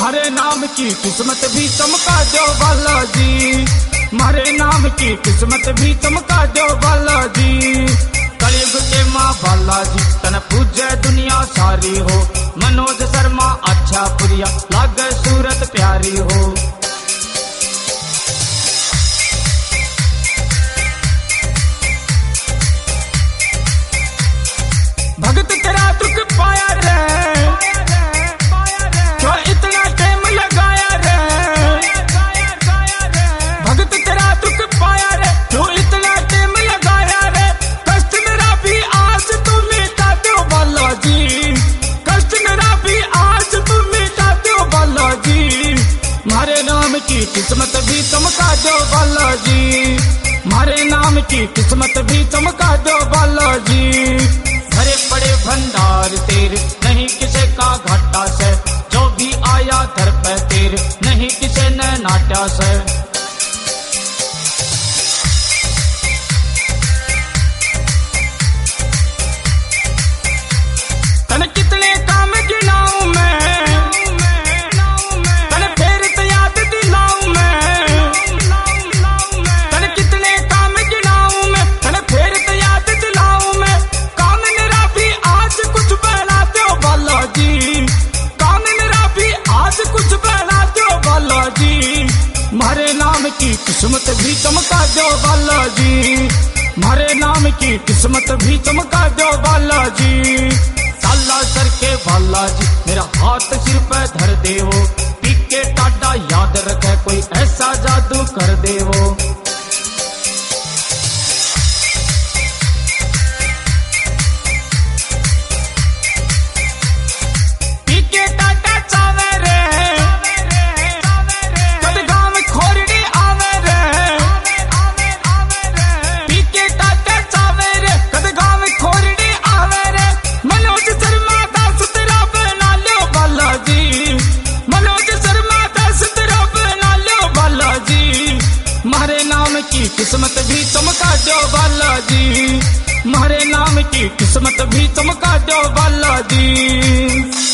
मारे नाम की किस्मत भी चमका दो बालाजी, मारे नाम की किस्मत भी चमका दो बालाजी। कलयुग के माँ बालाजी तन पूजे दुनिया सारी हो, मनोज शर्मा अच्छा पुरिया लागे सूरत प्यारी हो। भगत तेरा दुख पाया रे, जो इतना टाइम लगाया रे, भगत तेरा दुख पाया रे, जो इतना टाइम लगाया रे। कष्ट मेरा भी आज तुम मिटा दो बालाजी, कष्ट मेरा भी आज तुम मिटा दो बालाजी। मारे नाम की किस्मत भी चमका दो बालाजी, मारे नाम की किस्मत भी चमका दो बालाजी। भरे पड़े भंडार तेरे नहीं किसे का घाटा से, जो भी आया दर पे तेरे नहीं किसे न नाटा से। तने कितने काम गिनाऊं मैं, तने फिर तो याद दिलाऊं मैं, तने कितने काम गिनाऊं मैं, तने फिर तो याद दिलाऊं मैं। काम मेरा भी आज कुछ बहला दो बालाजी, काम मेरा भी आज कुछ बहला दो बालाजी। मारे नाम की किस्मत भी चमका दो बालाजी, मारे नाम की किस्मत भी चमका दो बालाजी। साला सर के बालाजी मेरा हाथ सिर पे धर दे वो, पी के टाटा याद रखे कोई ऐसा जादू कर दे वो। पी के टाटा चावे रे, कद गाँव खोरड़ी आवे रे, पी के टाटा चावे रे, कद गाँव खोरड़ी आवे रे। मनोज शर्मा दास तेरा बना लो बालाजी, मनोज शर्मा दास तेरा बना लो बालाजी। मारे नाम की किस्मत भी चमका दो बालाजी, मारे नाम की किस्मत भी चमका दो बालाजी।